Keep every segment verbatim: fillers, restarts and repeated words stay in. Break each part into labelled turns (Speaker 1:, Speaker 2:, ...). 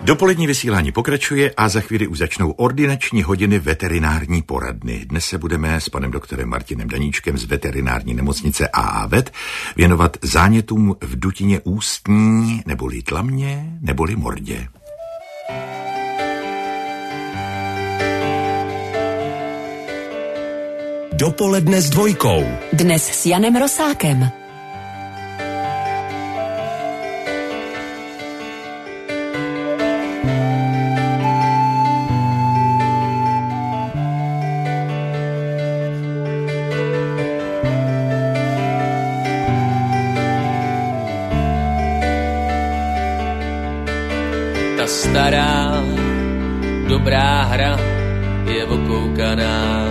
Speaker 1: Dopolední vysílání pokračuje a za chvíli už začnou ordinační hodiny veterinární poradny. Dnes se budeme s panem doktorem Martinem Daníčkem z veterinární nemocnice A A Vet věnovat zánětům v dutině ústní, neboli tlamě, neboli mordě.
Speaker 2: Dopoledne s dvojkou.
Speaker 3: Dnes s Janem Rosákem.
Speaker 4: Ta stará, dobrá hra je okoukaná.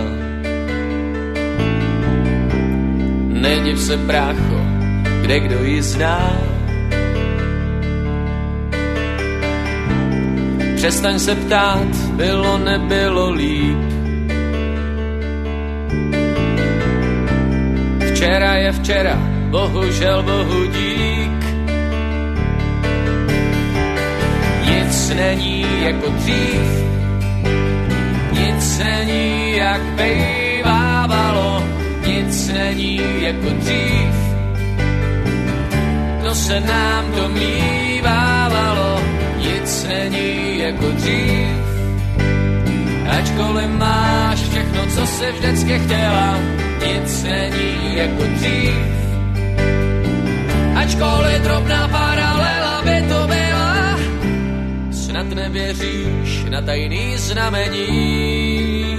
Speaker 4: Nediv se, brácho, kde kdo ji zná. Přestaň se ptát, bylo, nebylo líp. Včera je včera, bohužel, bohu dík. Nic není jako dřív, nic není jak bejvávalo. Nic není jako dřív, to se nám domnívávalo. Nic není jako dřív, ačkoliv máš všechno, co se vždycky chtěla. Nic není jako dřív, ačkoliv drobná paralela by to byla. Snad nevěříš na tajný znamení.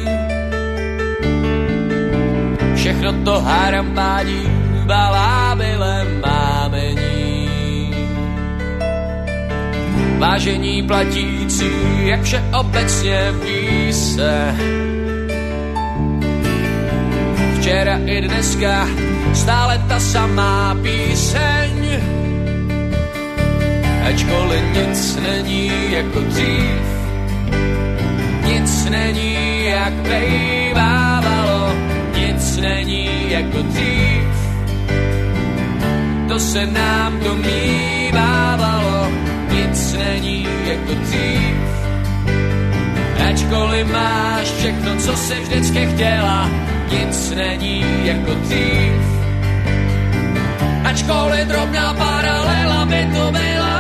Speaker 4: Všechno to harampádí, balábile mámení. Vážení platící, jak vše obecně ví se. Včera i dneska stále ta samá píseň. Ačkoliv nic není jako dřív, nic není jak bejvávalo. Nic není jako dřív, to se nám domnívávalo. Nic není jako dřív, ačkoliv máš všechno, co se vždycky chtěla. Nic není jako dřív, ačkoliv drobná paralela by to byla.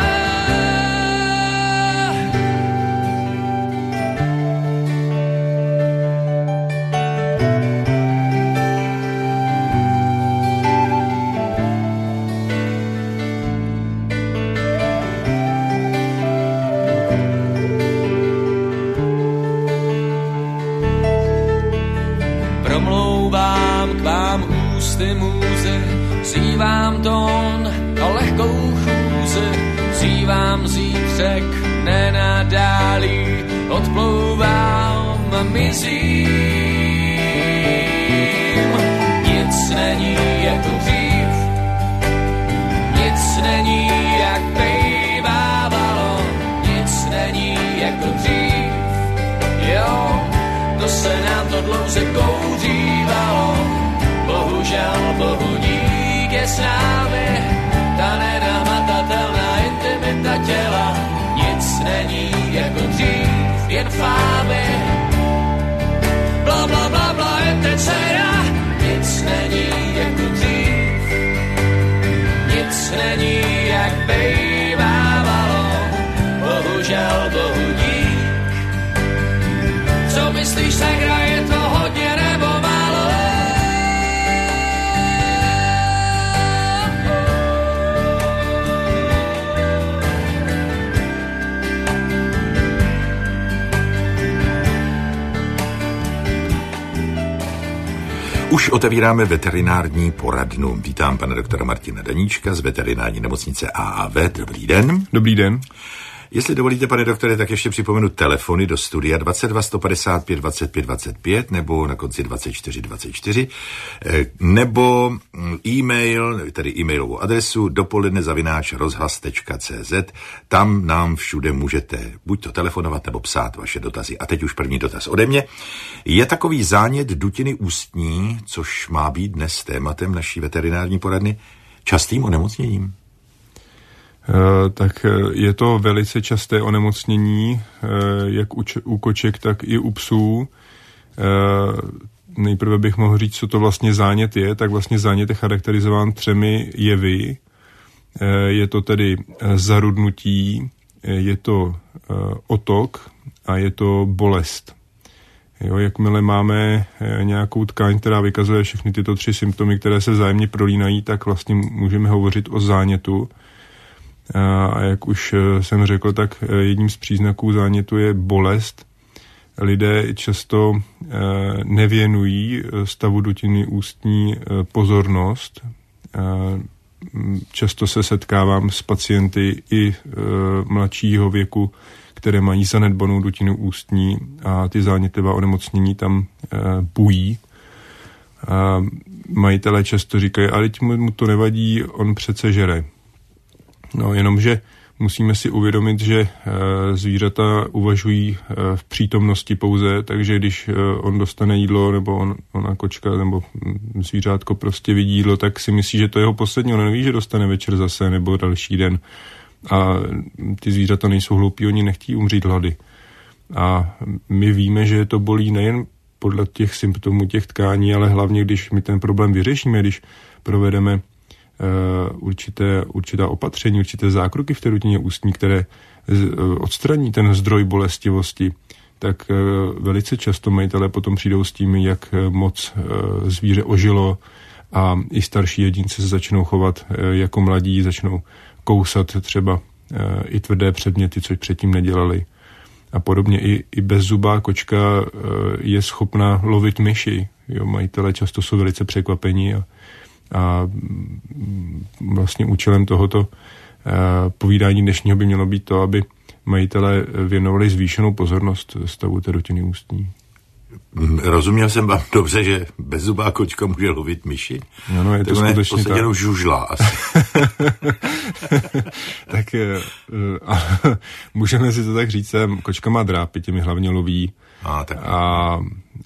Speaker 4: Ústy můze, vzývám tón a lehkou chůze, vzývám zítřek nenadálí, odplouvám a mizím. Nic není jako dřív, nic není jak bejvávalo, nic není jako dřív, jo, to se nám to dlouze kouřívalo. Bohužel, bohu dík je s námi, ta nenahmatatelná intimita těla. Nic není jako dřív, jen fámy. Bla, bla, bla, bla, et cetera. Nic není jako dřív, nic není jak bejvávalo. Bohužel, bohu dík. Co myslíš, sakra, je to hodně nebo málo?
Speaker 1: Už otevíráme veterinární poradnu. Vítám pana doktora Martina Daníčka z veterinární nemocnice A A Vet. Dobrý den.
Speaker 5: Dobrý den.
Speaker 1: Jestli dovolíte, pane doktore, tak ještě připomenu telefony do studia dvacet dva sto padesát pět dvacet pět dvacet pět nebo na konci dvacet čtyři dvacet čtyři nebo e-mail, tedy e-mailovou adresu dopoledne zavináč rozhlas tečka cé zet. Tam nám všude můžete buď to telefonovat nebo psát vaše dotazy. A teď už první dotaz ode mě. Je takový zánět dutiny ústní, což má být dnes tématem naší veterinární poradny, častým onemocněním?
Speaker 5: tak je to velice časté onemocnění, jak u koček, tak i u psů. Nejprve bych mohl říct, co to vlastně zánět je. Tak vlastně zánět je charakterizován třemi jevy. Je to tedy zarudnutí, je to otok a je to bolest. Jo, jakmile máme nějakou tkáň, která vykazuje všechny tyto tři symptomy, které se vzájemně prolínají, tak vlastně můžeme hovořit o zánětu. A jak už jsem řekl, tak jedním z příznaků zánětu je bolest. Lidé často nevěnují stavu dutiny ústní pozornost. Často se setkávám s pacienty i mladšího věku, které mají zanedbanou dutinu ústní a ty zánětlivá onemocnění tam bují. Majitelé často říkají, ale mu to nevadí, on přece žere. No, jenomže musíme si uvědomit, že zvířata uvažují v přítomnosti pouze, takže když on dostane jídlo, nebo on, ona kočka, nebo zvířátko prostě vidí jídlo, tak si myslí, že to je jeho poslední. On neví, že dostane večer zase, nebo další den. A ty zvířata nejsou hloupí, oni nechtějí umřít hlady. A my víme, že to bolí nejen podle těch symptomů těch tkání, ale hlavně, když my ten problém vyřešíme, když provedeme Uh, určité, určitá opatření, určité zákroky v té dutině ústní, které z, uh, odstraní ten zdroj bolestivosti, tak uh, velice často majitelé potom přijdou s tím, jak moc uh, zvíře ožilo a i starší jedinci se začnou chovat uh, jako mladí, začnou kousat třeba uh, i tvrdé předměty, což předtím nedělali. A podobně i, i bezzubá kočka uh, je schopna lovit myši. Jo, majitelé často jsou velice překvapení a A vlastně účelem tohoto povídání dnešního by mělo být to, aby majitelé věnovali zvýšenou pozornost stavu té dutiny ústní.
Speaker 1: Rozuměl jsem vám dobře, že bezzubá kočka může lovit myši?
Speaker 5: No, no je to skutečně tak.
Speaker 1: V podstatě jenom žužla asi.
Speaker 5: Tak a, můžeme si to tak říct, kočka má drápy, těmi hlavně loví.
Speaker 1: A, tak.
Speaker 5: a, a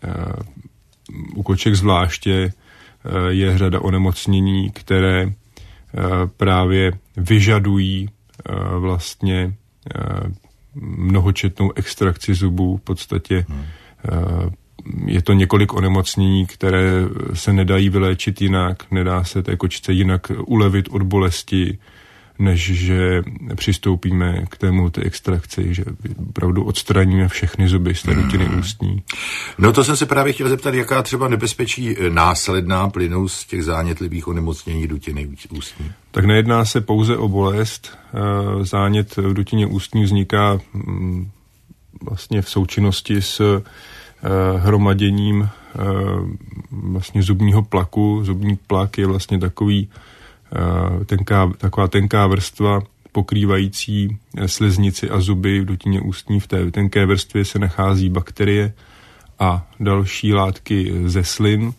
Speaker 5: u koček zvláště je řada onemocnění, které právě vyžadují vlastně mnohočetnou extrakci zubů. V podstatě je to několik onemocnění, které se nedají vyléčit jinak, nedá se té kočce jinak ulevit od bolesti, než že přistoupíme k tému té extrakci, že opravdu odstraníme všechny zuby z té dutiny ústní.
Speaker 1: No to jsem se právě chtěl zeptat, jaká třeba nebezpečí následná plynou z těch zánětlivých onemocnění dutiny ústní.
Speaker 5: Tak nejedná se pouze o bolest. Zánět v dutině ústní vzniká vlastně v součinnosti s hromaděním vlastně zubního plaku. Zubní plak je vlastně takový tenká, taková tenká vrstva pokrývající sliznici a zuby v dutině ústní. V té tenké vrstvě se nachází bakterie a další látky ze slin.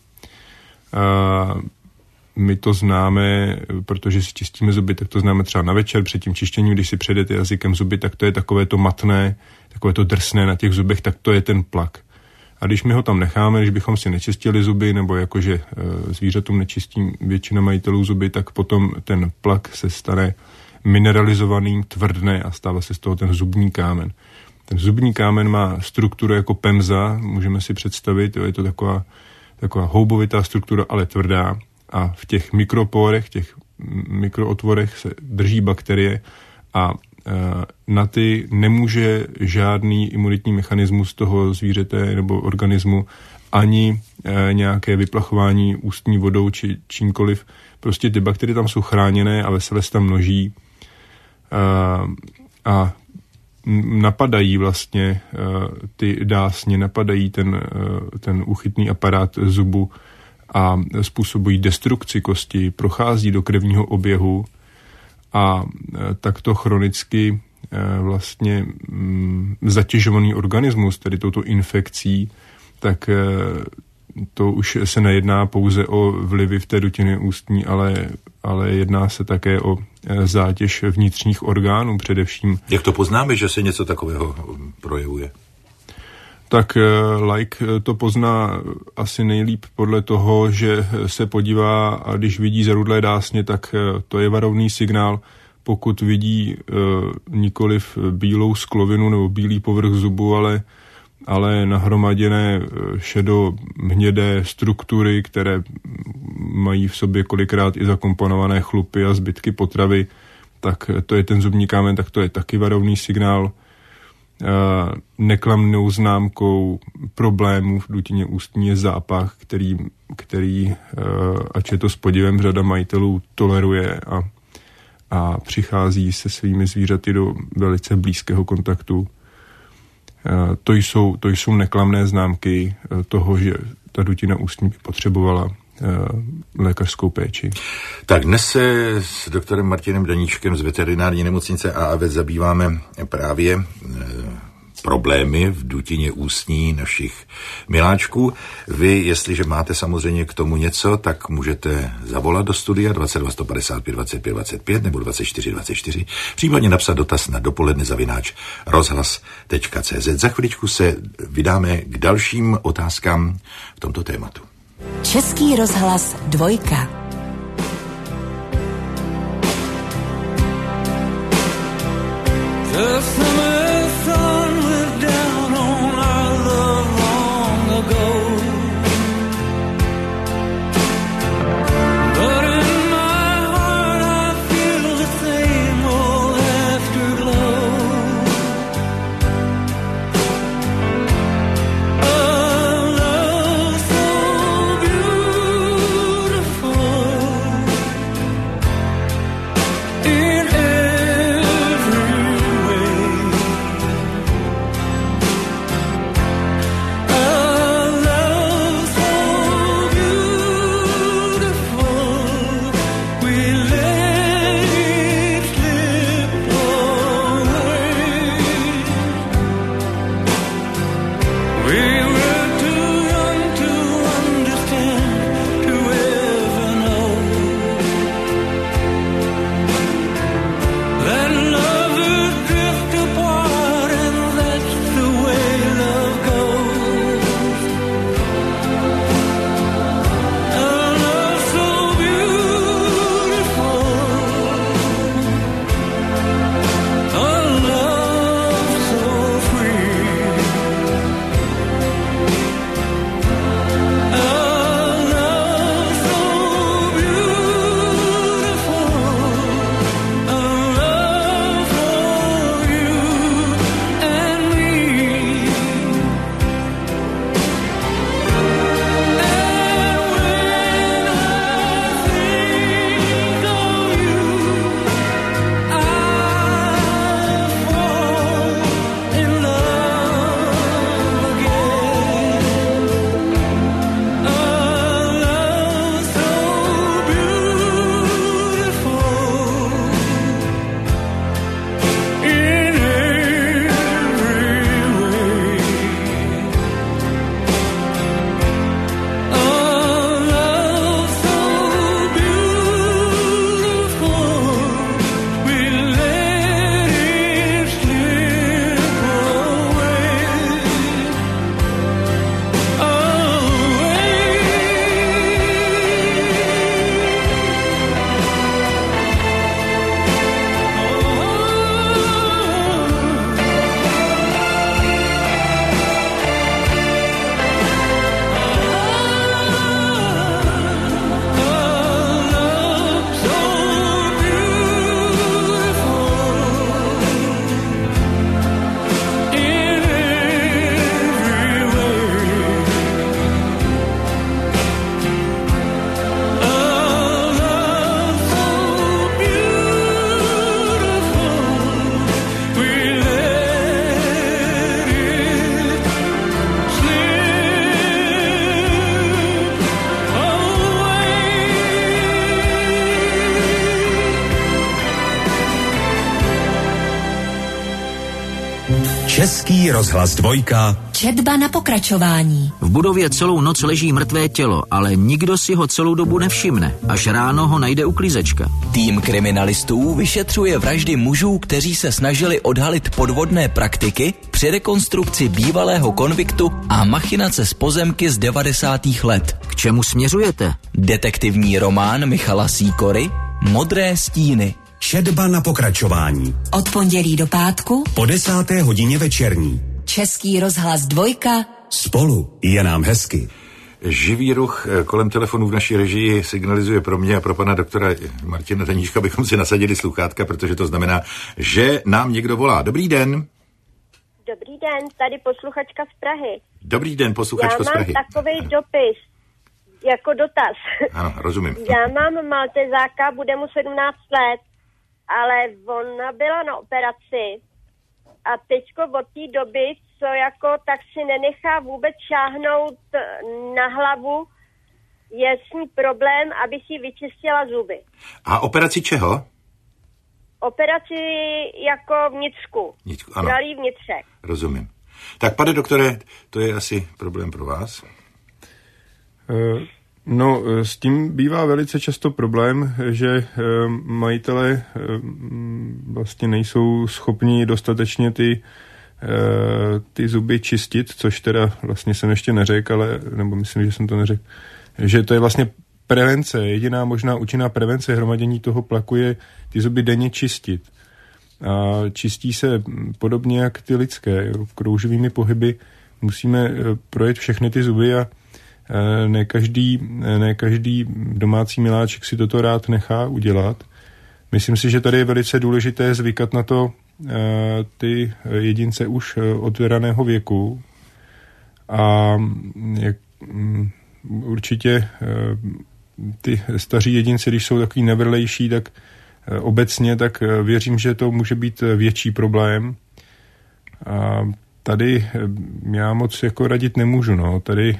Speaker 5: My to známe, protože si čistíme zuby, tak to známe třeba na večer před tím čištěním, když si přejdete jazykem zuby, tak to je takové to matné, takové to drsné na těch zubech, tak to je ten plak. A když my ho tam necháme, když bychom si nečistili zuby, nebo jakože zvířatům nečistí většina majitelů zuby, tak potom ten plak se stane mineralizovaným, tvrdne a stává se z toho ten zubní kámen. Ten zubní kámen má strukturu jako pemza, můžeme si představit, jo, je to taková, taková houbovitá struktura, ale tvrdá. A v těch mikropórech, těch mikrootvorech se drží bakterie a na ty nemůže žádný imunitní mechanismus toho zvířete nebo organismu ani nějaké vyplachování ústní vodou či čímkoliv. Prostě ty bakterie tam jsou chráněné a vesele se tam množí a napadají vlastně ty dásně, napadají ten, ten úchytný aparát zubu a způsobují destrukci kosti, prochází do krevního oběhu a takto chronicky vlastně zatěžovaný organismus, tedy touto infekcí, tak to už se nejedná pouze o vlivy v té dutině ústní, ale, ale jedná se také o zátěž vnitřních orgánů především.
Speaker 1: Jak to poznáme, že se něco takového projevuje?
Speaker 5: Tak laik to pozná asi nejlíp podle toho, že se podívá a když vidí zarudlé dásně, tak to je varovný signál. pokud vidí e, nikoliv bílou sklovinu nebo bílý povrch zubu, ale, ale nahromaděné šedo hnědé struktury, které mají v sobě kolikrát i zakomponované chlupy a zbytky potravy, tak to je ten zubní kámen, tak to je taky varovný signál. Neklamnou známkou problémů v dutině ústní je zápach, který, který ač je to s podivem, řada majitelů toleruje a, a přichází se svými zvířaty do velice blízkého kontaktu. To jsou, to jsou neklamné známky toho, že ta dutina ústní by potřebovala lékařskou péči.
Speaker 1: Tak dnes se s doktorem Martinem Daníčkem z veterinární nemocnice á á vé zabýváme právě e, problémy v dutině ústní našich miláčků. Vy, jestliže máte samozřejmě k tomu něco, tak můžete zavolat do studia dvacet dva sto padesát pět dvacet pět dvacet pět nebo dvacet čtyři dvacet čtyři, případně napsat dotaz na dopoledne zavináč rozhlas tečka cé zet. Za chviličku se vydáme k dalším otázkám v tomto tématu.
Speaker 3: Český rozhlas dvojka.
Speaker 2: Český rozhlas dvojka.
Speaker 3: Četba na pokračování.
Speaker 6: V budově celou noc leží mrtvé tělo, ale nikdo si ho celou dobu nevšimne. Až ráno ho najde uklízečka.
Speaker 7: Tým kriminalistů vyšetřuje vraždy mužů, kteří se snažili odhalit podvodné praktiky při rekonstrukci bývalého konviktu a machinace s pozemky z devadesátých let.
Speaker 6: K čemu směřujete?
Speaker 7: Detektivní román Michala Sýkory Modré stíny.
Speaker 2: Četba na pokračování.
Speaker 3: Od pondělí do pátku
Speaker 2: Po desáté hodině večerní.
Speaker 3: Český rozhlas dvojka.
Speaker 2: Spolu je nám hezky.
Speaker 1: Živý ruch kolem telefonu v naší režii signalizuje pro mě a pro pana doktora Martina Daníška, abychom si nasadili sluchátka, protože to znamená, že nám někdo volá. Dobrý den.
Speaker 8: Dobrý den, tady posluchačka z Prahy.
Speaker 1: Dobrý den, posluchačko z Prahy.
Speaker 8: Já mám takovej ano. dopis, jako dotaz.
Speaker 1: Ano, rozumím.
Speaker 8: Já mám Maltezáka, bude mu sedmnáct let, ale ona byla na operaci a teďko od té doby, co jako tak si nenechá vůbec šáhnout na hlavu, je s ní problém, aby si vyčistila zuby.
Speaker 1: A operaci čeho?
Speaker 8: Operaci jako vnitřku.
Speaker 1: Vnitřku, ano.
Speaker 8: Bralý vnitřek.
Speaker 1: Rozumím. Tak, pane doktore, to je asi problém pro vás?
Speaker 5: Uh... No, s tím bývá velice často problém, že majitelé vlastně nejsou schopni dostatečně ty, ty zuby čistit, což teda vlastně jsem ještě neřekl, ale, nebo myslím, že jsem to neřekl, že to je vlastně prevence, jediná možná účinná prevence hromadění toho plaku je ty zuby denně čistit. A čistí se podobně jak ty lidské, jo, krouživými pohyby musíme projet všechny ty zuby a Ne každý, ne každý domácí miláček si toto rád nechá udělat. Myslím si, že tady je velice důležité zvykat na to ty jedince už od raného věku. A jak, určitě ty staří jedinci, když jsou takový nevrlejší, tak obecně, tak věřím, že to může být větší problém. A tady já moc jako radit nemůžu. No. Tady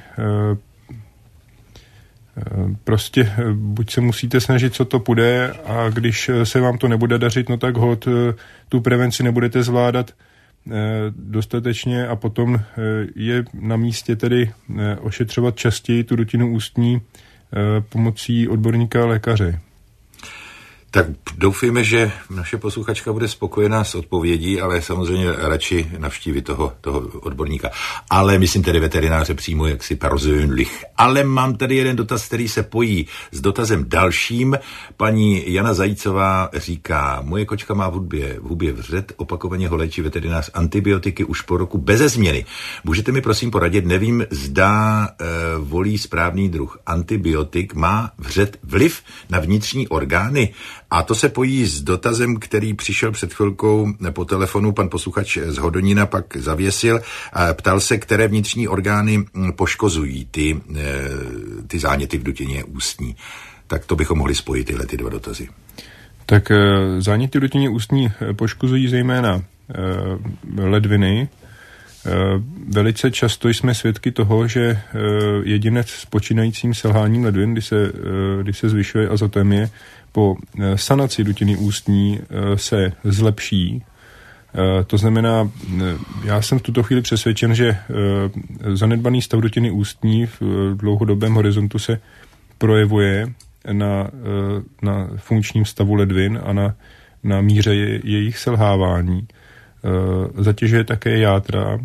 Speaker 5: prostě buď se musíte snažit, co to půjde, a když se vám to nebude dařit, no tak hod tu prevenci nebudete zvládat dostatečně a potom je na místě tedy ošetřovat častěji tu dutinu ústní pomocí odborníka lékaře.
Speaker 1: Tak doufejme, že naše posluchačka bude spokojená s odpovědí, ale samozřejmě radši navštíví toho, toho odborníka. Ale myslím tedy veterináře přímo jaksi persönlich. Ale mám tady jeden dotaz, který se pojí s dotazem dalším. Paní Jana Zajícová říká, moje kočka má v hubě, v hubě vřet, opakovaně ho léčí veterinář antibiotiky už po roku beze změny. Můžete mi prosím poradit, nevím, zda e, volí správný druh antibiotik, má vřet vliv na vnitřní orgány? A to se pojí s dotazem, který přišel před chvilkou po telefonu, pan posluchač z Hodonína pak zavěsil a ptal se, které vnitřní orgány poškozují ty, ty záněty v dutině ústní. Tak to bychom mohli spojit tyhle ty dva dotazy.
Speaker 5: Tak záněty v dutině ústní poškozují zejména ledviny. Velice často jsme svědky toho, že jedinec s počínajícím selháním ledvin, kdy se, kdy se zvyšuje azotemie, po sanaci dutiny ústní se zlepší. To znamená, já jsem v tuto chvíli přesvědčen, že zanedbaný stav dutiny ústní v dlouhodobém horizontu se projevuje na, na funkčním stavu ledvin a na, na míře je, jejich selhávání. Zatěžuje také játra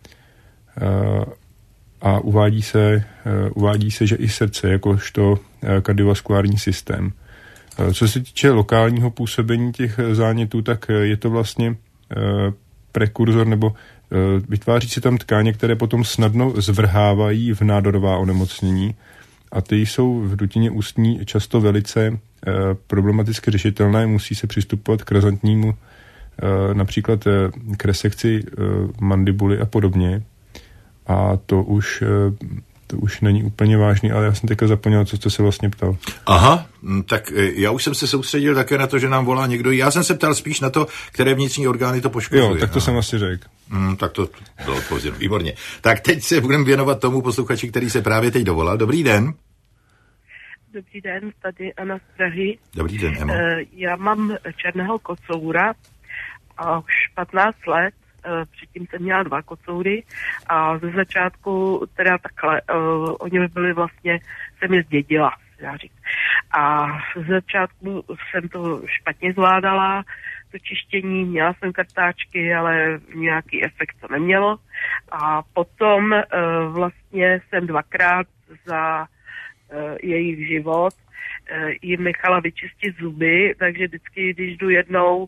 Speaker 5: a uvádí se, uvádí se, že i srdce jakožto kardiovaskulární systém. Co se týče lokálního působení těch zánětů, tak je to vlastně prekurzor nebo vytváří se tam tkáně, které potom snadno zvrhávají v nádorová onemocnění a ty jsou v dutině ústní často velice problematicky řešitelné, musí se přistupovat k razantnímu například k resekci mandibuly a podobně a to už to už není úplně vážný, ale já jsem teďka zapomněl, co jste se vlastně ptal. Aha,
Speaker 1: tak já už jsem se soustředil také na to, že nám volá někdo. Já jsem se ptal spíš na to, které vnitřní orgány to poškozují.
Speaker 5: Jo, tak to Aha. jsem asi řekl.
Speaker 1: Hmm, tak to bylo odpověď. Výborně. Tak teď se budeme věnovat tomu posluchači, který se právě teď dovolal. Dobrý den.
Speaker 9: Dobrý den, tady Anna z Prahy.
Speaker 1: Dobrý den, Emo.
Speaker 9: Já mám černého kocoura a už patnáct let. Předtím jsem měla dva kocoury a ze začátku teda takhle, uh, oni byli vlastně, jsem je zdědila, já říct. A ze začátku jsem to špatně zvládala, to čištění, měla jsem kartáčky, ale nějaký efekt to nemělo. A potom uh, vlastně jsem dvakrát za uh, jejich život jim nechala vyčistit zuby, takže vždycky, když jdu jednou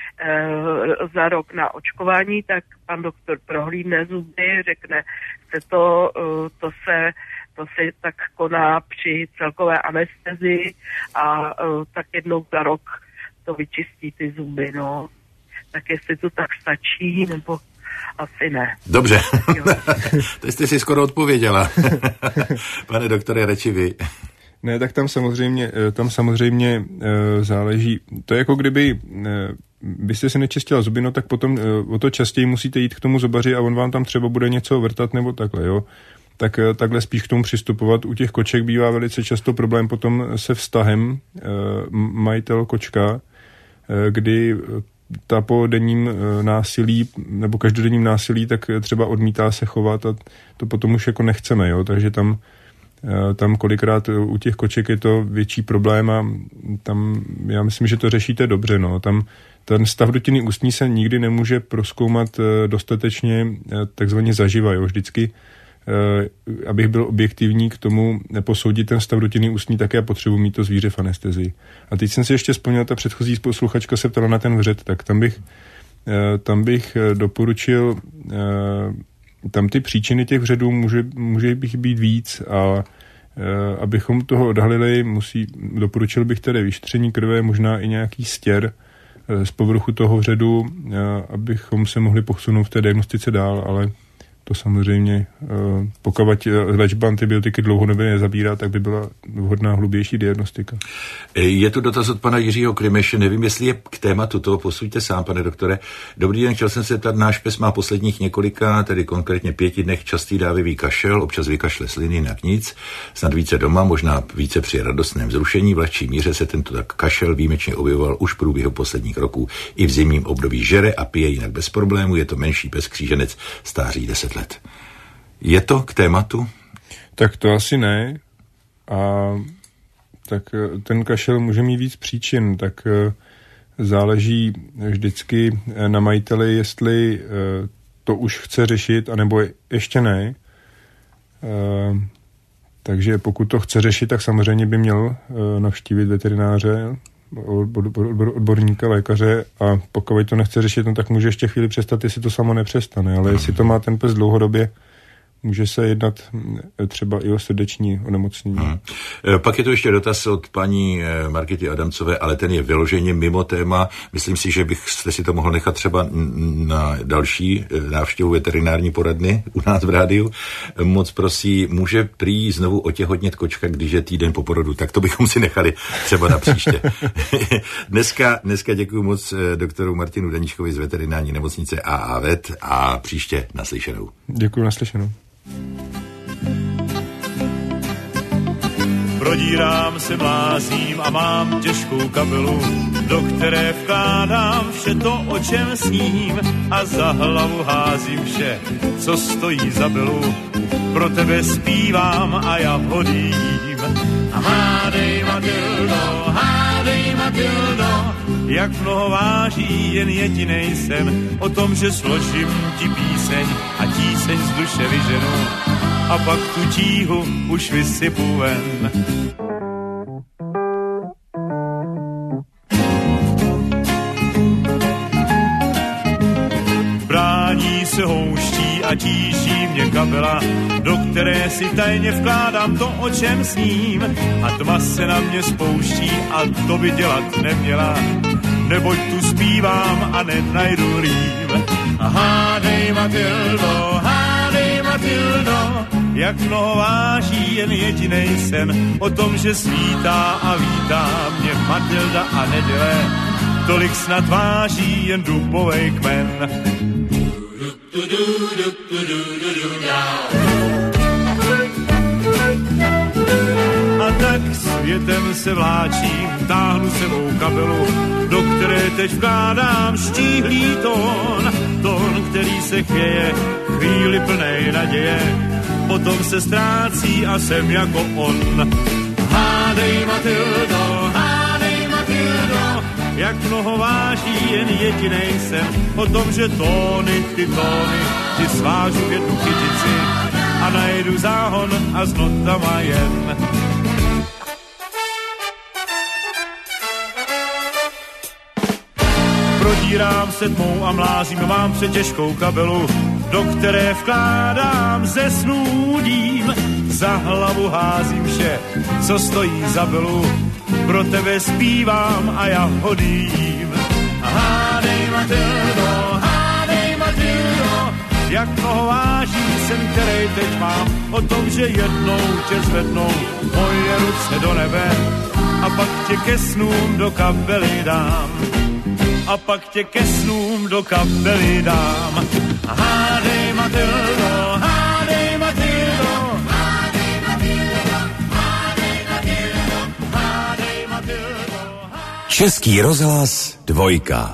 Speaker 9: za rok na očkování, tak pan doktor prohlídne zuby, řekne se to, to se, to se tak koná při celkové anestezii a tak jednou za rok to vyčistí ty zuby, no. Tak jestli to tak stačí, nebo asi ne.
Speaker 1: Dobře, to jste si skoro odpověděla. Pane doktore, radši vy.
Speaker 5: Ne, tak tam samozřejmě, tam samozřejmě záleží, to je jako kdyby byste si nečistila zuby, no tak potom o to častěji musíte jít k tomu zubaři a on vám tam třeba bude něco vrtat nebo takhle, jo. Tak takhle spíš k tomu přistupovat. U těch koček bývá velice často problém potom se vztahem majitel kočka, kdy ta po denním násilí nebo každodenním násilí tak třeba odmítá se chovat a to potom už jako nechceme, jo, takže tam tam kolikrát u těch koček je to větší problém a tam já myslím, že to řešíte dobře, no, tam ten stav dutiny ústní se nikdy nemůže prozkoumat dostatečně takzvaně zaživa, jo, vždycky abych byl objektivní k tomu neposoudit ten stav dutiny ústní, tak já potřebuji mít to zvíře v anestezii. A teď jsem si ještě vzpomněl, ta předchozí posluchačka se ptala na ten vřet, tak tam bych, tam bych doporučil, tam ty příčiny těch vředů může, může být víc a abychom toho odhalili, musí, doporučil bych tedy vyšetření krve, možná i nějaký stěr z povrchu toho vředu, abychom se mohli posunout v té diagnostice dál, ale to samozřejmě, pokud léčba antibiotiky dlouhodobě nezabírá, tak by byla vhodná hlubější diagnostika.
Speaker 1: Je tu dotaz od pana Jiřího Krymeše, nevím, jestli je k tématu, toho posuďte sám, pane doktore. Dobrý den, chtěl jsem se ptat, náš pes má posledních několika, tedy konkrétně pěti dnech častý dávivý kašel, občas vykašle sliny, jinak nic, snad více doma, možná více při radostném vzrušení, v lehčí míře se tento tak kašel výjimečně objevoval už v průběhu posledních roků. I v zimním období žere a pije jinak bez problému, je to menší pes kříženec, stáří deset let. Je to k tématu?
Speaker 5: Tak to asi ne. A tak ten kašel může mít víc příčin, tak záleží vždycky na majiteli, jestli to už chce řešit, anebo ještě ne. Takže pokud to chce řešit, tak samozřejmě by měl navštívit veterináře, odborníka, lékaře a pokud to nechce řešit, no tak může ještě chvíli přestat, jestli to samo nepřestane, ale jestli to má ten pes dlouhodobě, může se jednat třeba i o srdeční onemocnění. Hmm.
Speaker 1: Pak je to ještě dotaz od paní Markety Adamcové, ale ten je vyloženě mimo téma. Myslím si, že byste si to mohl nechat třeba na další návštěvu veterinární poradny u nás v rádiu. Moc prosí, může prý znovu otěhotnět kočka, když je týden po porodu, tak to bychom si nechali třeba na příště. dneska, dneska děkuji moc doktoru Martinu Daníčkovi z veterinární nemocnice A A Vet a příště naslyšenou.
Speaker 5: Děkuji, naslyšenou.
Speaker 10: Prodírám se mlázím a mám těžkou kabelu, do které vkládám vše to, o čem sním, a za hlavu házím vše, co stojí za belu. Pro tebe zpívám a já vodím. A hádej, Matildo, hádej, Matildo, jak mnoho váží jen jedinej sen, o tom, že složím ti píseň a tíseň z duše vyženu a pak tu tíhu už vysypu ven. Brání se houští a tíží mě kabela, do které si tajně vkládám to, o čem sním, a tma se na mě spouští a to by dělat neměla, neboť tu zpívám a nenajdu rým. A hádej, Matildo, hádej, Matildo, jak mnoho váží jen jedinej sen, o tom, že svítá a vítá mě Matilda a neděle, tolik snad váží jen dubovej kmen. A tak světem se vláčím, táhnu sebou kabelu, do které teď vkládám štíhlý tón, tón, který se chvěje, chvíli plnej naděje, potom se ztrácí a jsem jako on. Hádej, Matildo, hádej, Matildo, jak mnoho váží jen jedinej sen, o tom, že tóny, ty tóny, ti svážu v jednu kytici a najdu záhon a s notama jen. Otírám se tmou a mlázím, mám přetěžkou kabelu, do které vkládám ze snůdím. Za hlavu házím vše, co stojí za bylu, pro tebe zpívám a já hodím. Hádej Matildo, hádej Matildo, jak toho váží sen, který teď mám, o tom, že jednou tě zvednou moje ruce do nebe a pak tě ke snům do kabely dám. A pak tě ke snům do kabely dám. Hádej Matildo, hádej Matildo, hádej Matildo, hádej Matildo, hádej Matildo.
Speaker 2: Český rozhlas dvojka.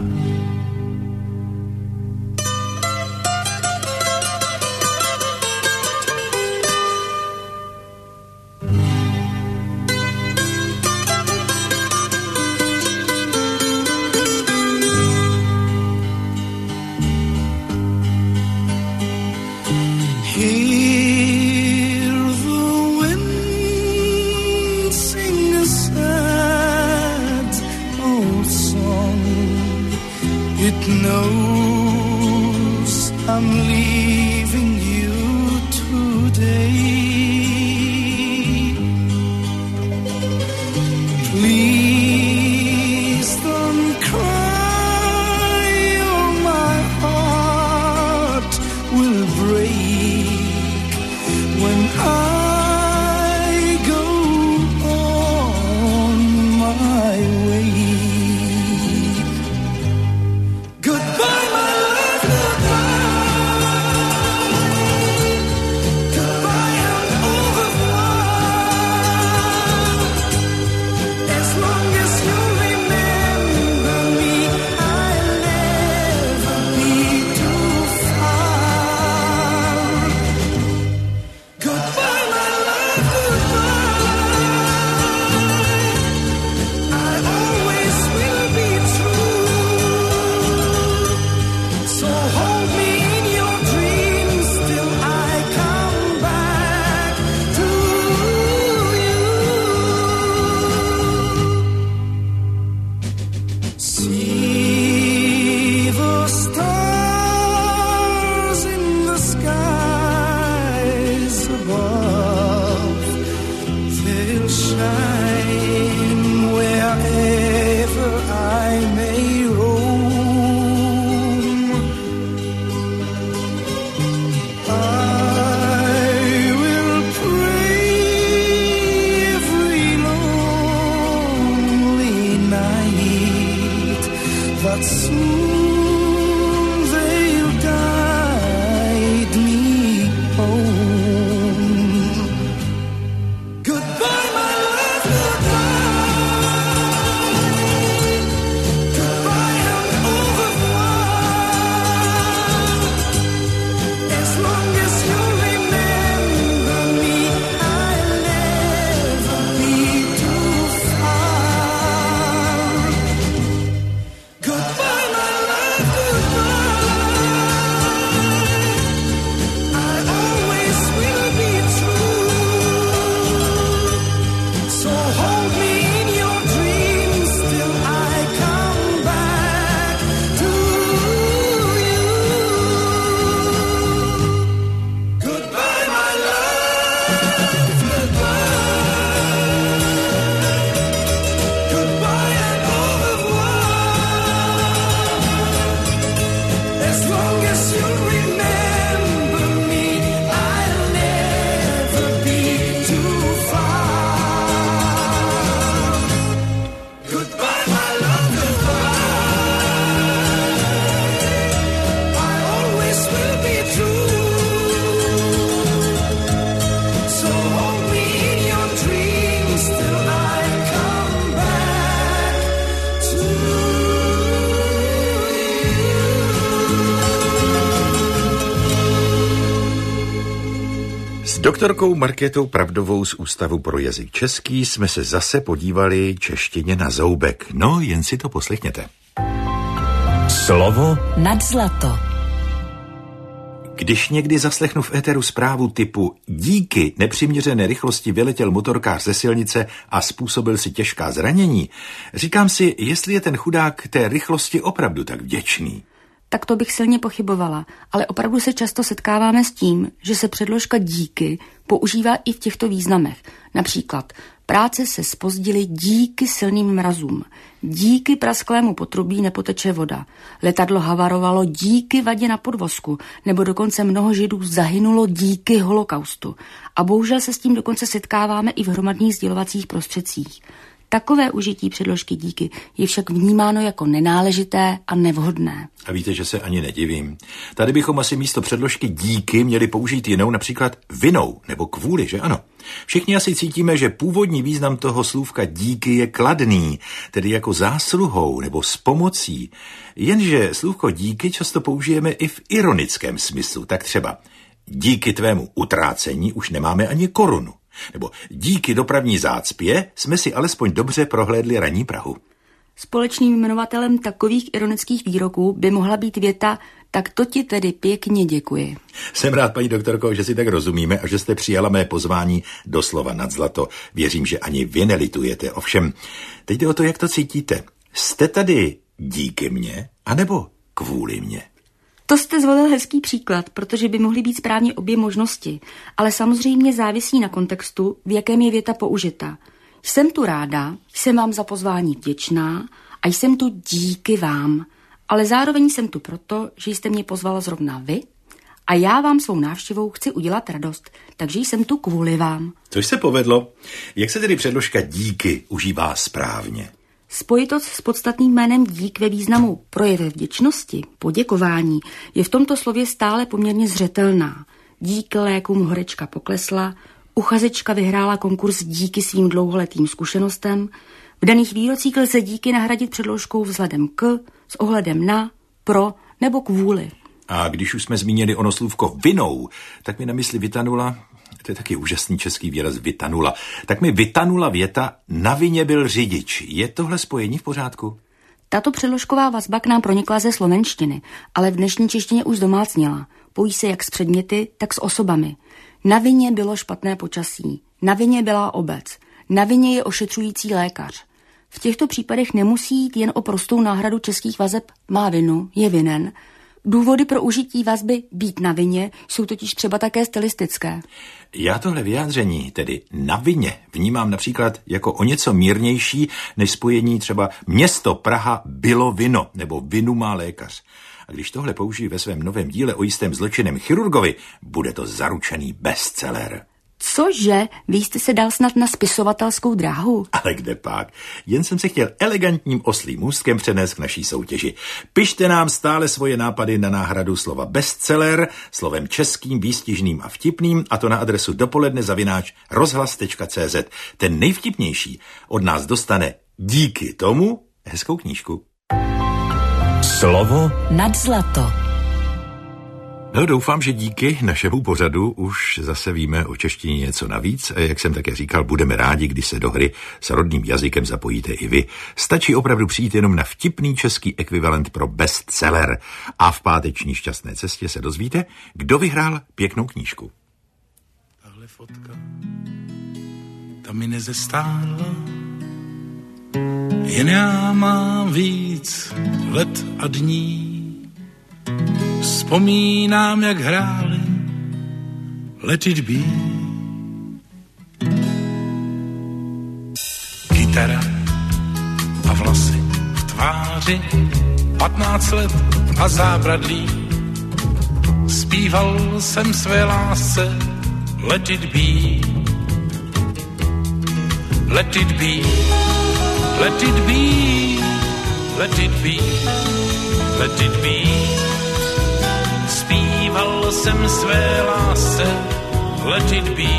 Speaker 11: knows I'm leaving you today. Please don't cry or my heart will break when I go on my way. Goodbye, my love, goodbye. Goodbye and au revoir. As long as you remember me, I'll never be too far. Goodbye, my love, goodbye. I always will be true. So hold me in your dreams till I come back to you. See the stars in the skies above. They'll shine wherever I may roam. I will pray every lonely night that soon they'll guide me home. Goodbye, my love, goodbye. Goodbye and au revoir. As long as you remember me, I'll never be too far. Goodbye, my love, goodbye. I always will be true. So hold me in your dreams till I come back to you. Goodbye, my love, goodbye. Goodbye and au revoir. As long as you remember me, I'll never be too far. Goodbye, my love, goodbye. I always will be true. So hold me in your dreams till I come back to you.
Speaker 1: S doktorkou Markétou Pravdovou z Ústavu pro jazyk český jsme se zase podívali češtině na zoubek. No, jen si to poslechněte.
Speaker 2: Slovo
Speaker 3: Nad zlato.
Speaker 1: Když někdy zaslechnu v éteru zprávu typu díky nepřiměřené rychlosti vyletěl motorkář ze silnice a způsobil si těžká zranění, říkám si, jestli je ten chudák té rychlosti opravdu tak vděčný.
Speaker 12: Tak to bych silně pochybovala, ale opravdu se často setkáváme s tím, že se předložka díky používá i v těchto významech. Například práce se zpozdily díky silným mrazům, díky prasklému potrubí nepoteče voda, letadlo havarovalo díky vadě na podvozku, nebo dokonce mnoho Židů zahynulo díky holokaustu. A bohužel se s tím dokonce setkáváme i v hromadných sdělovacích prostředcích. Takové užití předložky díky je však vnímáno jako nenáležité a nevhodné.
Speaker 1: A víte, že se ani nedivím. Tady bychom asi místo předložky díky měli použít jinou, například vinou nebo kvůli, že ano? Všichni asi cítíme, že původní význam toho slůvka díky je kladný, tedy jako zásluhou nebo s pomocí. Jenže slůvko díky často použijeme i v ironickém smyslu, tak třeba díky tvému utrácení už nemáme ani korunu. Nebo díky dopravní zácpě jsme si alespoň dobře prohlédli ranní Prahu.
Speaker 12: Společným jmenovatelem takových ironických výroků by mohla být věta tak to ti tedy pěkně děkuji.
Speaker 1: Jsem rád, paní doktorko, že si tak rozumíme a že jste přijala mé pozvání doslova nad zlato. Věřím, že ani vy nelitujete. Ovšem, teď jde o to, jak to cítíte. Jste tady díky mně, anebo kvůli mně?
Speaker 12: To jste zvolil hezký příklad, protože by mohly být správně obě možnosti, ale samozřejmě závisí na kontextu, v jakém je věta použita. Jsem tu ráda, jsem vám za pozvání vděčná a jsem tu díky vám, ale zároveň jsem tu proto, že jste mě pozvala zrovna vy a já vám svou návštěvou chci udělat radost, takže jsem tu kvůli vám.
Speaker 1: Což se povedlo. Jak se tedy předložka díky užívá správně?
Speaker 12: Spojitost s podstatným jménem dík ve významu projeve vděčnosti, poděkování, je v tomto slově stále poměrně zřetelná. Díky lékům horečka poklesla, uchazečka vyhrála konkurs díky svým dlouholetým zkušenostem, v daných výrocích lze díky nahradit předložkou vzhledem k, s ohledem na, pro nebo kvůli.
Speaker 1: A když už jsme zmínili ono slůvko vinou, tak mi na mysli vytanula, to je taky úžasný český výraz vytanula, tak mi vytanula věta na vině byl řidič. Je tohle spojení v pořádku?
Speaker 12: Tato předložková vazba k nám pronikla ze slovenštiny, ale v dnešní češtině už domácněla. Pojí se jak s předměty, tak s osobami. Na vině bylo špatné počasí, na vině byla obec, na vině je ošetřující lékař. V těchto případech nemusí jít jen o prostou náhradu českých vazeb má vinu, je vinen. Důvody pro užití vazby být na vině jsou totiž třeba také stylistické.
Speaker 1: Já tohle vyjádření, tedy na vině, vnímám například jako o něco mírnější než spojení třeba město Praha bylo vino nebo vinu má lékař. A když tohle použijí ve svém novém díle o jistém zločinném chirurgovi, bude to zaručený bestseller.
Speaker 12: Cože? Vy jste se dal snad na spisovatelskou dráhu?
Speaker 1: Ale kde pak? Jen jsem se chtěl elegantním oslím můstkem přenést k naší soutěži. Pište nám stále svoje nápady na náhradu slova bestseller slovem českým, výstižným a vtipným, a to na adresu dopoledne zavináč rozhlas tečka cé zet. Ten nejvtipnější od nás dostane díky tomu hezkou knížku.
Speaker 2: Slovo
Speaker 3: nad zlato.
Speaker 1: No, doufám, že díky našemu pořadu už zase víme o češtině něco navíc a jak jsem také říkal, budeme rádi, když se do hry s rodným jazykem zapojíte i vy. Stačí opravdu přijít jenom na vtipný český ekvivalent pro bestseller a v páteční šťastné cestě se dozvíte, kdo vyhrál pěknou knížku.
Speaker 13: Tahle fotka, ta mi nezestála, jen já mám víc let a dní. Vzpomínám, jak hráli Let It Be. Kytara a vlasy v tváři, patnáct let a zábradlí. Zpíval jsem své lásce Let It Be. Let it be, let it be, let it be, let it be. Zpíval jsem své lásce Let It Be.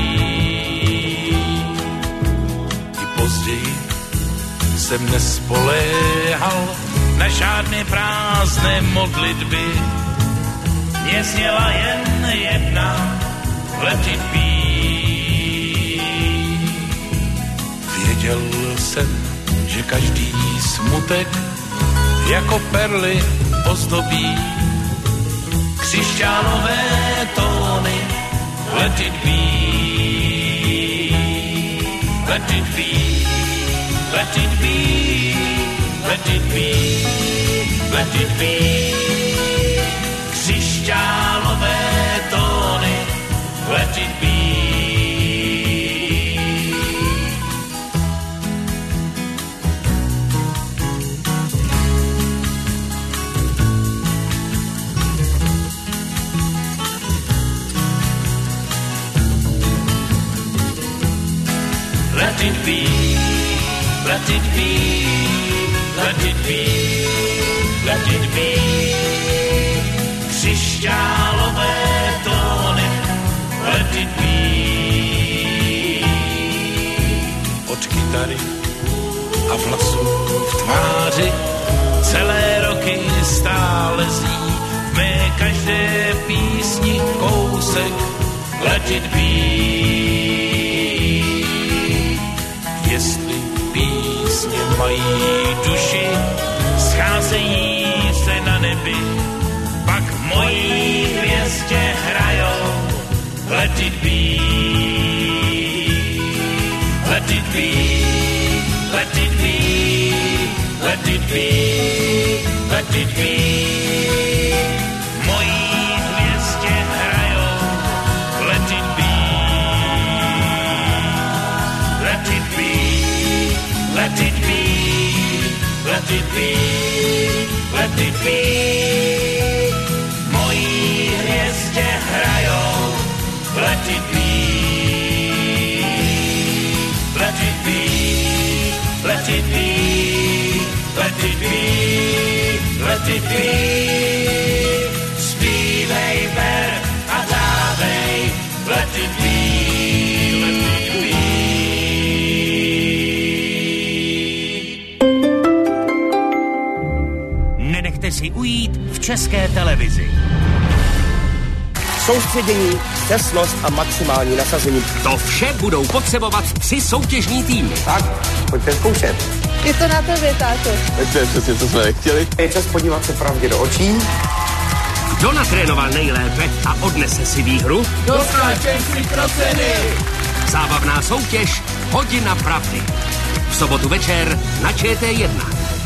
Speaker 13: I později jsem nespoléhal na žádné prázdné modlitby. Mě zněla jen jedna Let It Be. Věděl jsem, že každý smutek jako perly ozdobí. křišťálové tóny. Let it be, let it be, let it be, let it be, let it be. Křišťálové tóny, let it be. Let it be, let it be, let it be, let it be. Křišťálové tóny, let it be. Od kytary a vlasu v tváři celé roky stále zní v mé každé písni kousek. Let it be. Jestli písně mají duši, scházejí se na nebi, pak mojí hvězdě hrajou. Let it be, let it be, let it be, let it be, let it be. Mojí hvězdě hrajou. Let it be, let it be, let it be, let it be, let it be. Mojí hvězdě hrajou. Let it be, let it be, let it be, let it be, let it be. Zpívej, ber a dávej. Let it be, let it be.
Speaker 14: Nenechte si ujít v České televizi.
Speaker 15: Soustředění, přesnost a maximální nasazení.
Speaker 14: To vše budou potřebovat tři soutěžní týmy.
Speaker 15: Tak, pojďte zkoušet.
Speaker 16: Je to na tebe, táto.
Speaker 15: Tak to je přesně, co jsme nechtěli. Je čas podívat se pravdě do očí.
Speaker 14: Kdo natrénoval nejlépe a odnese si výhru?
Speaker 11: Dostáček si pro ceny.
Speaker 14: Zábavná soutěž Hodina pravdy. V sobotu večer na Č T jedna.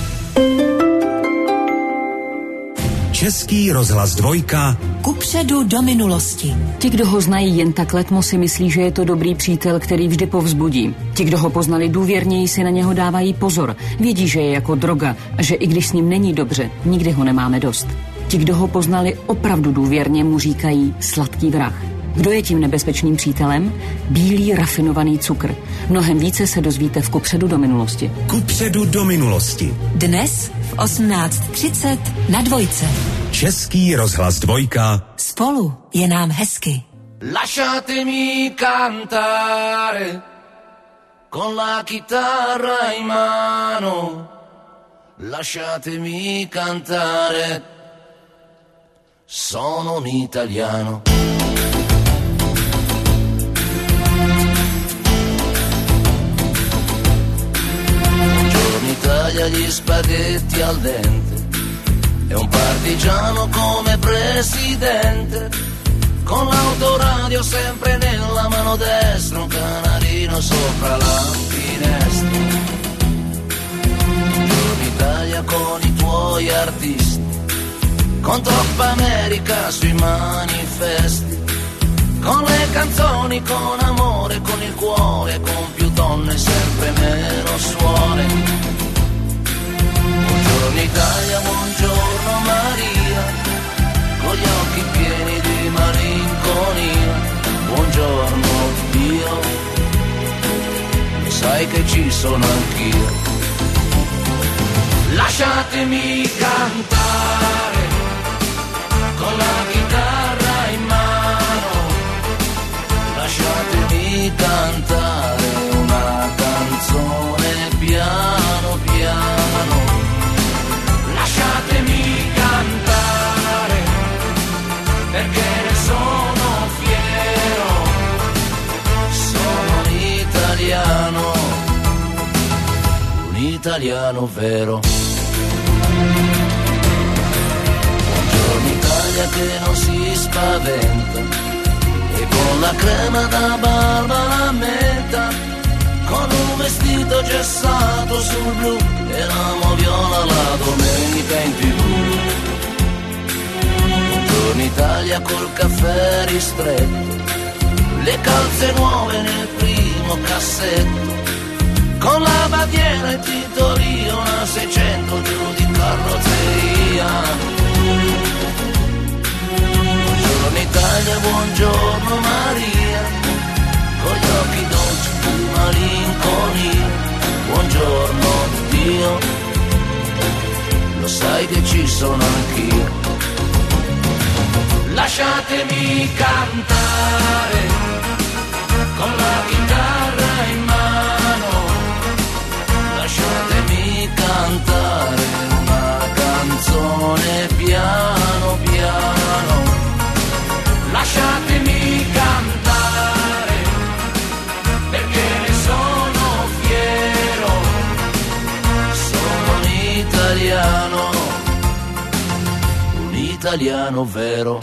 Speaker 2: Český rozhlas dvojka.
Speaker 3: Kupředu do minulosti.
Speaker 12: Ti, kdo ho znají jen tak letmo, si myslí, že je to dobrý přítel, který vždy povzbudí. Ti, kdo ho poznali důvěrněji, si na něho dávají pozor. Vědí, že je jako droga a že i když s ním není dobře, nikdy ho nemáme dost. Ti, kdo ho poznali opravdu důvěrně, mu říkají sladký vrah. Kdo je tím nebezpečným přítelem? Bílý rafinovaný cukr. Mnohem více se dozvíte v Kupředu do minulosti.
Speaker 2: Kupředu do minulosti.
Speaker 3: Dnes v osmnáct třicet na dvojce.
Speaker 2: Český rozhlas dvojka.
Speaker 3: Spolu je nám hezky.
Speaker 11: Lasciatemi cantare con la chitarra in mano. Lasciatemi cantare. Sono un italiano. Buongiorno Italia, gli spaghetti al dente. È un partigiano come presidente. Con l'autoradio sempre nella mano destra, un canarino sopra la finestra. Buongiorno Italia con i tuoi artisti, con troppa America sui manifesti, con le canzoni, con amore, con il cuore, con più donne, sempre meno suore. Buongiorno Italia, buongiorno Maria, con gli occhi pieni di malinconia. Buongiorno Dio, sai che ci sono anch'io. Lasciatemi cantare con la chitarra in mano. Lasciatemi cantare una canzone piano piano. Lasciatemi cantare perché ne sono fiero. Sono un italiano, un italiano vero. Buongiorno Italia, un'Italia che non si spaventa e con la crema da barba la menta, con un vestito gessato sul blu e l'amo viola la domenica in tv. Buongiorno Italia col caffè ristretto, le calze nuove nel primo cassetto, con la bandiera e titoli una seicento giù di carrozzeria. Buongiorno Italia, buongiorno Maria, con gli occhi dolci di malinconia. Buongiorno Dio, lo sai che ci sono anch'io. Lasciatemi cantare con la chitarra in mano, lasciatemi cantare una canzone piano piano, lasciatemi cantare perché ne sono fiero, sono un italiano, un italiano vero.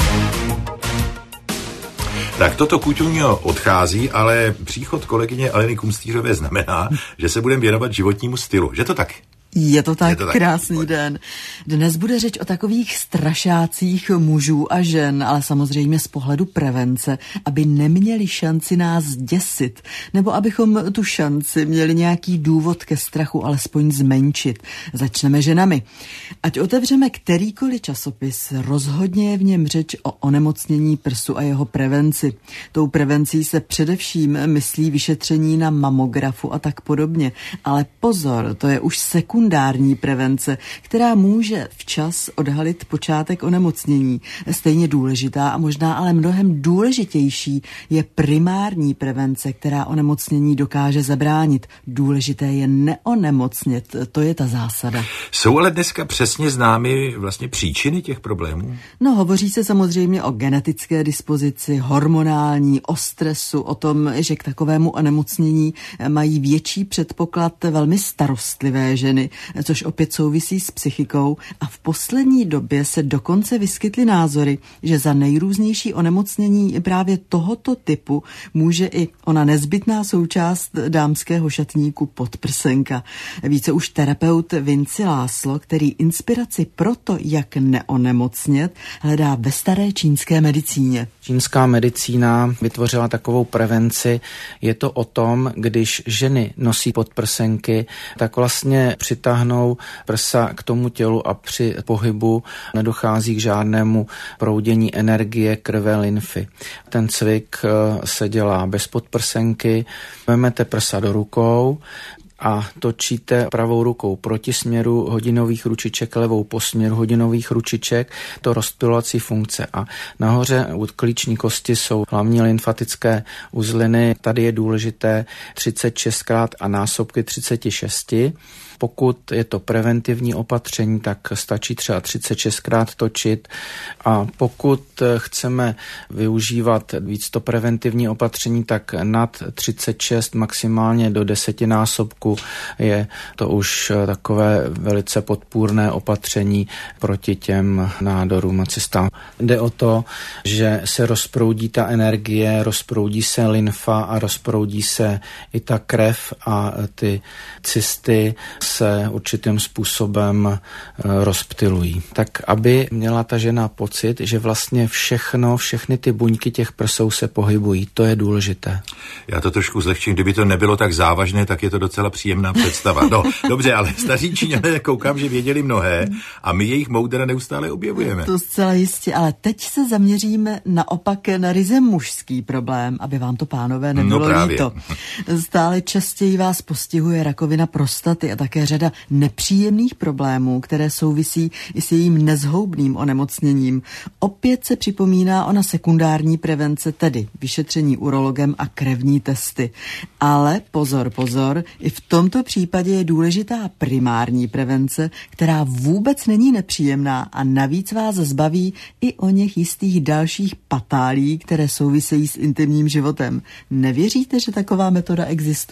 Speaker 1: Tak toto Kuťuňo odchází, ale příchod kolegyně Aleny Kumstýřové znamená, že se budeme věnovat životnímu stylu. Že to tak?
Speaker 17: Je to tak, je to tak. Krásný
Speaker 1: Pojď.
Speaker 17: den. Dnes bude řeč o takových strašácích mužů a žen, ale samozřejmě z pohledu prevence, aby neměli šanci nás děsit, nebo abychom tu šanci měli nějaký důvod ke strachu alespoň zmenšit. Začneme ženami. Ať otevřeme kterýkoliv časopis, rozhodně je v něm řeč o onemocnění prsu a jeho prevenci. Tou prevencí se především myslí vyšetření na mamografu a tak podobně. Ale pozor, to je už sekundární sekundární prevence, která může včas odhalit počátek onemocnění. Stejně důležitá a možná ale mnohem důležitější je primární prevence, která onemocnění dokáže zabránit. Důležité je neonemocnět, to je ta zásada.
Speaker 1: Jsou ale dneska přesně známy vlastně příčiny těch problémů?
Speaker 17: No, hovoří se samozřejmě o genetické dispozici, hormonální, o stresu, o tom, že k takovému onemocnění mají větší předpoklad velmi starostlivé ženy, což opět souvisí s psychikou, a v poslední době se dokonce vyskytly názory, že za nejrůznější onemocnění právě tohoto typu může i ona nezbytná součást dámského šatníku podprsenka. Více už terapeut Vinci Láslo, který inspiraci pro to, jak neonemocnět, hledá ve staré čínské medicíně.
Speaker 18: Čínská medicína vytvořila takovou prevenci. Je to o tom, když ženy nosí podprsenky, tak vlastně přitáhnou prsa k tomu tělu a při pohybu nedochází k žádnému proudění energie, krve, lymfy. Ten cvik se dělá bez podprsenky, vezmete prsa do rukou a točíte pravou rukou proti směru hodinových ručiček, levou po směru hodinových ručiček, to rozptylovací funkce. A nahoře u klíční kosti jsou hlavní lymfatické uzliny. Tady je důležité třicet šestkrát a násobky třicet šest. Pokud je to preventivní opatření, tak stačí třeba třicet šestkrát točit, a pokud chceme využívat víc to preventivní opatření, tak nad třicet šest, maximálně do desetinásobku je to už takové velice podpůrné opatření proti těm nádorům a cystám. Jde o to, že se rozproudí ta energie, rozproudí se lymfa a rozproudí se i ta krev a ty cysty se určitým způsobem rozptylují. Tak aby měla ta žena pocit, že vlastně všechno, všechny ty buňky těch prsou se pohybují. To je důležité.
Speaker 1: Já to trošku zlehčím, kdyby to nebylo tak závažné, tak je to docela příjemná představa. No, dobře, ale staří Číňané, koukám, že věděli mnohé a my jejich moudra neustále objevujeme.
Speaker 17: To zcela jistě, ale teď se zaměříme naopak na ryze mužský problém, aby vám to, pánové, nebylo
Speaker 1: no
Speaker 17: líto. Stále častěji vás postihuje rakovina prostaty a také řada nepříjemných problémů, které souvisí i s jejím nezhoubným onemocněním. Opět se připomíná ona sekundární prevence, tedy vyšetření urologem a krevní testy. Ale pozor, pozor, i v tomto případě je důležitá primární prevence, která vůbec není nepříjemná a navíc vás zbaví i o něch jistých dalších patálí, které souvisejí s intimním životem. Nevěříte, že taková metoda existuje?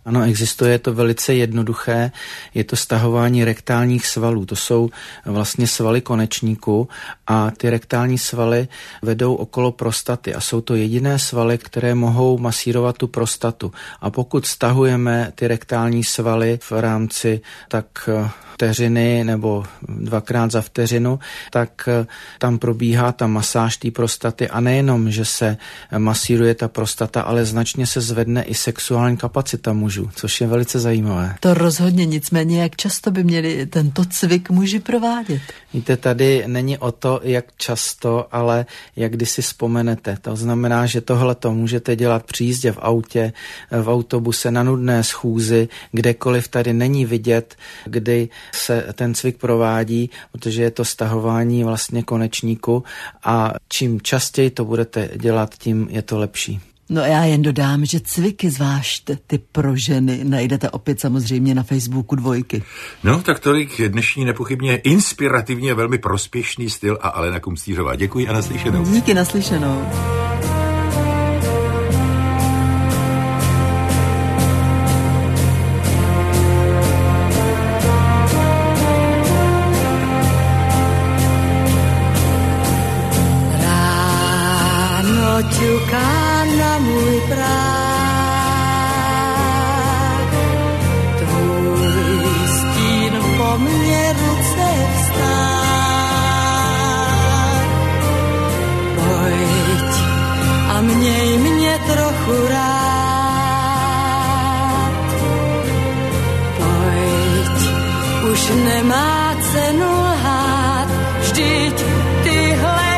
Speaker 18: Ano, existuje, je to velice jednoduché, je to stahování rektálních svalů. To jsou vlastně svaly konečníku a ty rektální svaly vedou okolo prostaty a jsou to jediné svaly, které mohou masírovat tu prostatu. A pokud stahujeme ty rektální svaly v rámci tak vteřiny nebo dvakrát za vteřinu, tak tam probíhá ta masáž té prostaty a nejenom, že se masíruje ta prostata, ale značně se zvedne i sexuální kapacita mužů, což je velice zajímavé.
Speaker 17: To rozhodně, nicméně jak často by měli tento cvik muži provádět?
Speaker 18: Víte, tady není o to, jak často, ale jak když si vzpomenete. To znamená, že tohle to můžete dělat při jízdě v autě, v autobuse, na nudné schůzi, kdekoliv tady není vidět, kdy se ten cvik provádí, protože je to stahování vlastně konečníku a čím častěji to budete dělat, tím je to lepší.
Speaker 17: No já jen dodám, že cviky zvlášť ty pro ženy najdete opět samozřejmě na Facebooku Dvojky.
Speaker 1: No, tak tolik dnešní nepochybně inspirativně velmi prospěšný styl a Alena Kumstýřová. Děkuji a naslyšenou.
Speaker 17: Díky, naslyšenou.
Speaker 19: Ťuká na můj práh, tvůj stín po mně ruce vztáh. Pojď a měj mě trochu rád. Pojď, už nemá cenu lhát, vždyť tyhle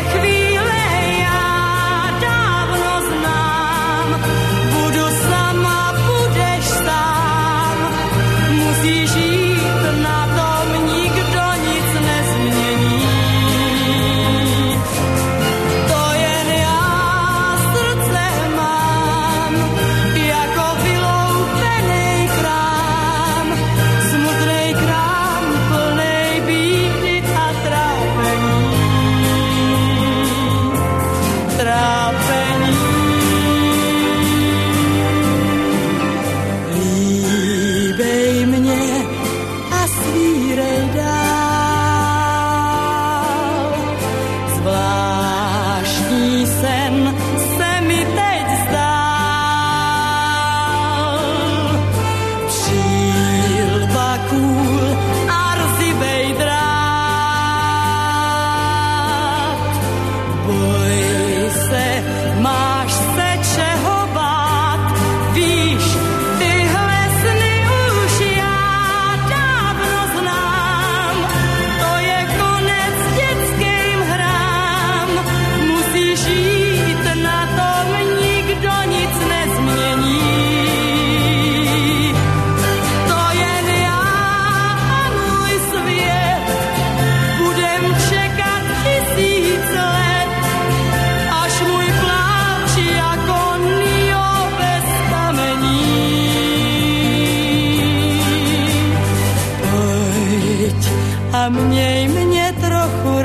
Speaker 19: měj mě trochu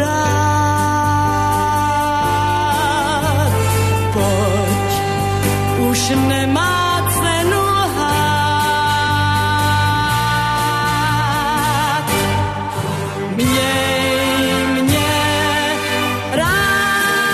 Speaker 19: rád. Pojď, už nemá cenu lhát. Měj mě rád.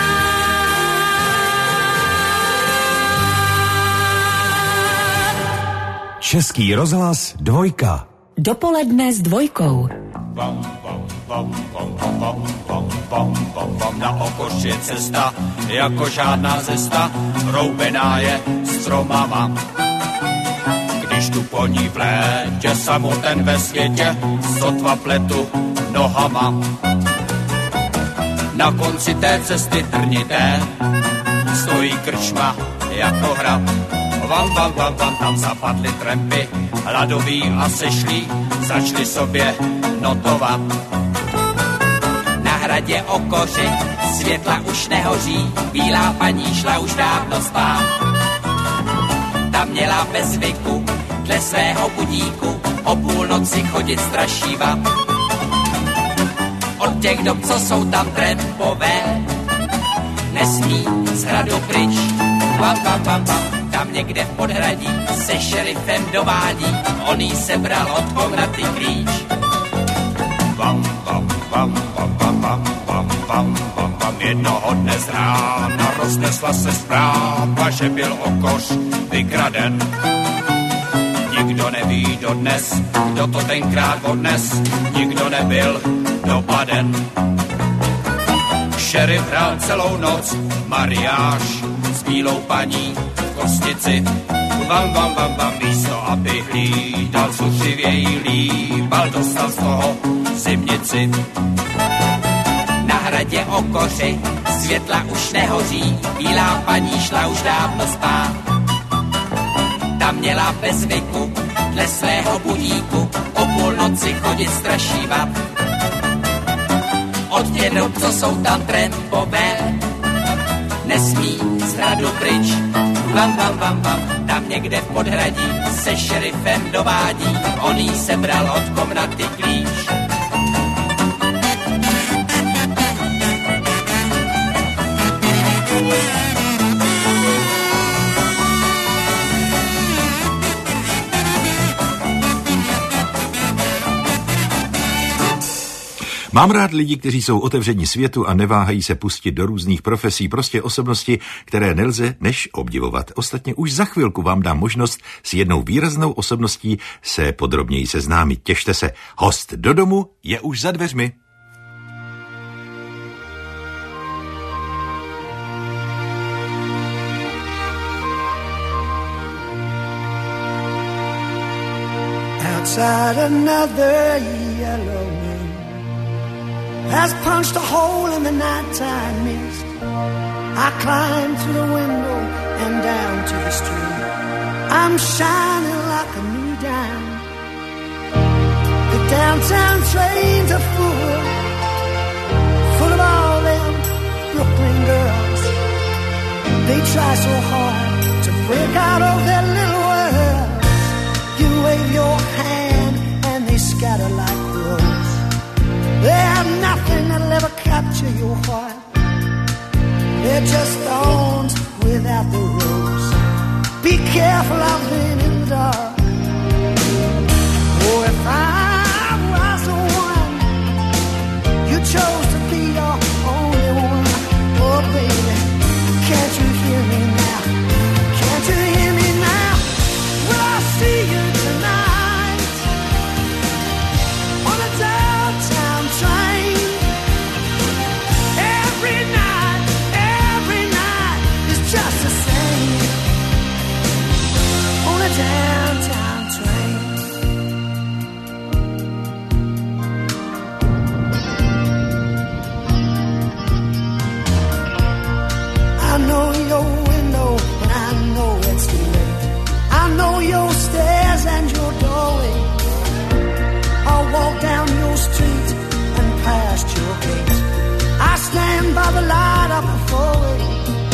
Speaker 2: Český rozhlas Dvojka.
Speaker 3: Dopoledne s Dvojkou.
Speaker 20: Bam, bam, bam, bam, bam, bam, bam, bam, bam. Na Okoš je cesta, jako žádná cesta, roubená je stromama. Když tu po ní v létě, samoten ve světě, sotva pletu nohama. Na konci té cesty trnité stojí krčma jako hrad. Vam, vam, vam, vam, tam zapadly trampy, hladoví a sešlí, začali sobě notovat. Na hradě Okoři světla už nehoří, bílá paní šla už dávno spát. Ta měla bez zvyku dle svého budíku o půlnoci chodit strašívat. Od těch dob, co jsou tam trampové, nesmí z hradu pryč. Vam, vam, vam, vam. tam někde v podhradí se šerifem dovádí, on jí sebral od komnaty klíč.
Speaker 10: Bam, bam, bam, bam, bam, bam, bam, bam, bam, bam. Jednoho dne z rána roznesla se zpráva, že byl okoř vykraden. Nikdo neví dodnes, kdo to tenkrát odnes, nikdo nebyl dopaden. Šerif hrál celou noc mariáš s bílou paní v kostnici. Vam, vam, vam, vam, místo, aby hlídal, zuřivěji líbal, dostal z toho zimnici. Na hradě okoři světla už nehoří, bílá paní šla už dávno spát. Ta měla bez zvyku dle svého budíku o půlnoci chodit strašívat. Od dědů, co jsou tam trampové, nesmí z hradu pryč. Vam, vam, vam, vam, tam někde v podhradí se šerifem dovádí, on jí sebral od komnaty klíč.
Speaker 1: Mám rád lidi, kteří jsou otevření světu a neváhají se pustit do různých profesí, prostě osobnosti, které nelze než obdivovat. Ostatně už za chvilku vám dám možnost s jednou výraznou osobností se podrobněji seznámit. Těšte se, host do domu je už za dveřmi.
Speaker 19: Outside another yellow has punched a hole in the nighttime mist. I climbed through the window and down to the street. I'm shining like a new dime. The downtown trains are full, full of all them Brooklyn girls. They try so hard to break out of their little world. You wave your hand and they scatter like crows. They have nothing that'll ever capture your heart. They're just thorns without the rose. Be careful out there in the dark. Oh, if I was the one you chose to be your only one. Oh, baby, can't you hear me now? Can't you hear me now? Will I see you tonight on a downtown train? Every night, every night is just the same on a downtown train. I know your window and I know it's too late. I know your stairs and your doorway. I'll walk down your street and past your gate. I stand by the light up before me.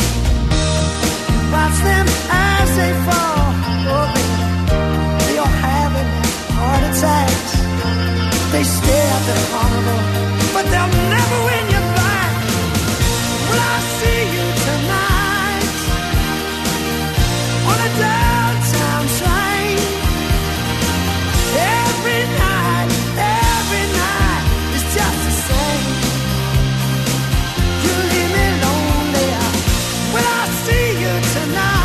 Speaker 19: Watch them as they fall. Oh, baby, they are having heart attacks. They stare at the carnival, but they'll never win you back. Will I see you tonight on a downtown train? Every night, every night is just the same. You leave me lonely. Will I see you tonight?